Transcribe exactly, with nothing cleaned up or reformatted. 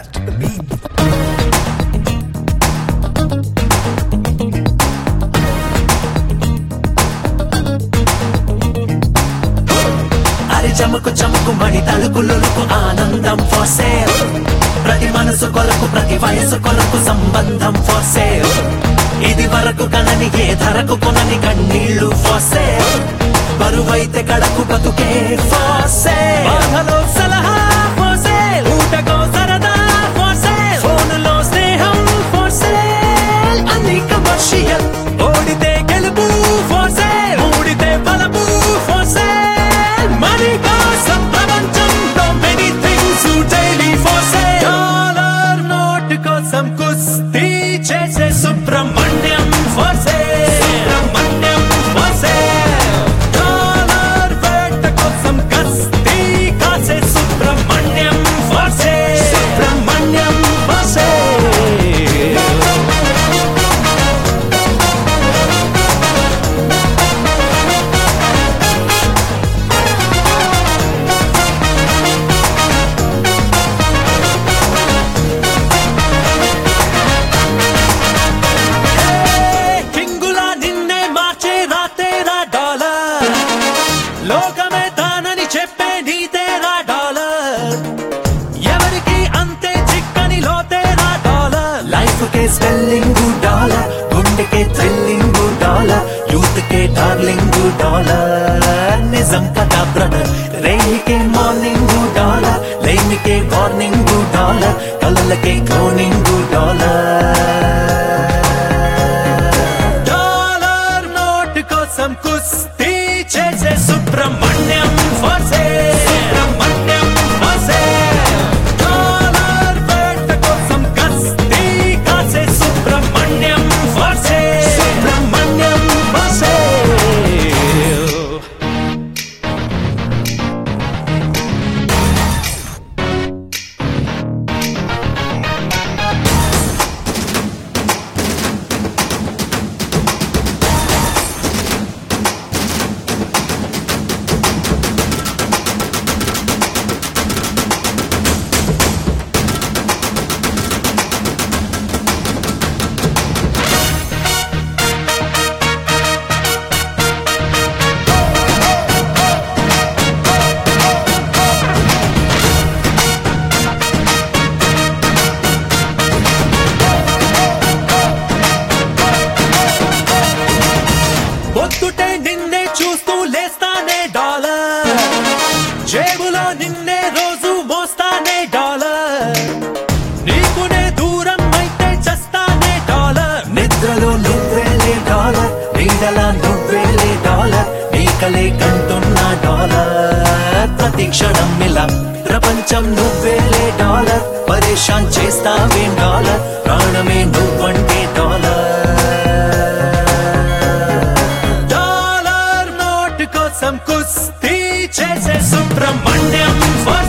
to the beat. అరే చమకు చమకు మడి తలుకులకు ఆనందం for sale. ప్రతి మనసు కొరకు ప్రతి వయసు కొరకు సంబంధం for sale. ఇది వరకు కనని ఏ ధరకు కొనని కన్నీళ్లు for sale. బరువైతే కడకు బతుకే for sale. బాధలో సలహా for sale. ఊటకో సరదా for sale. ఫోనులో స్నేహం for sale. అన్ని కమర్షియల్. ఓడితే గెలుపు for sale. ఊడితే బలపు for sale. మనీ కోసం ప్రపంచంలో many things daily for sale. Dollar note కోసం కుస్తీ చేసే Subrahmanyam for sale. Subrahmanyam for sale. Dollar వేట కోసం కస్తీ కాసే Subrahmanyam for sale. Subrahmanyam for sale. కింగులా నిన్నే మార్చే రాతేరా డాలర్. లోకమే తానని చెప్పే నీతేరా డాలర్. ఎవరికి అంతే చిక్కని లోతేరా డాలర్. లైఫ్ కే స్పెల్లింగ్ డాలర్. గుండెకే థ్రిల్లింగ్ డాలర్. యూత్ కే డార్లింగ్ డాలర్. నిజం కదా బ్రదర్. రేయికే మార్నింగ్ డాలర్. లేమికే వార్నింగ్ డాలర్. కలలకే క్లోనింగ్ డాలర్. డాలర్ నోట్ కోసం కుస్తీ చేసే Subrahmanyam for sale. Subrahmanyam for sale. Dollar వేట కోసం కస్తీ కాసే Subrahmanyam for sale. Subrahmanyam for sale. పొద్దుటే నిన్నే చూస్తూ లేస్తానే డాలర్. జేబులో నిన్నే రోజు మోస్తానే డాలర్. నీకునే దూరం అయితే చస్తానే డాలర్. నిద్రలో నువ్వేలే డాలర్. నీడలా నువ్వేలే డాలర్. నీకలే కంటున్నా డాలర్. ప్రతి క్షణం ఇలా ప్రపంచం నువ్వేలే డాలర్. పరేషాన్ చేస్తావే డాలర్. ప్రాణమే నువ్వంటే డాలర్. డాలర్ నోట్ కోసం కుస్తీ చేసే సుబ్రహ్మణ్యం for